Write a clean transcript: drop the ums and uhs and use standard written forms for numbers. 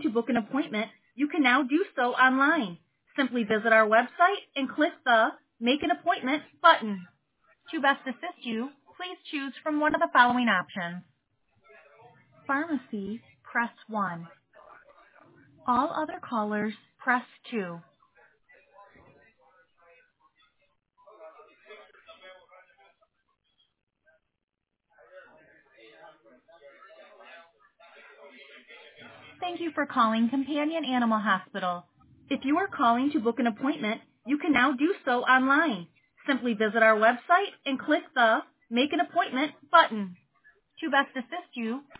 to book an appointment, you can now do so online. Simply visit our website and click the Make an Appointment button. To best assist you, please choose from one of the following options. Pharmacy, press 1. All other callers, press 2. Thank you for calling Companion Animal Hospital. If you are calling to book an appointment, you can now do so online. Simply visit our website and click the Make an Appointment button. To best assist you,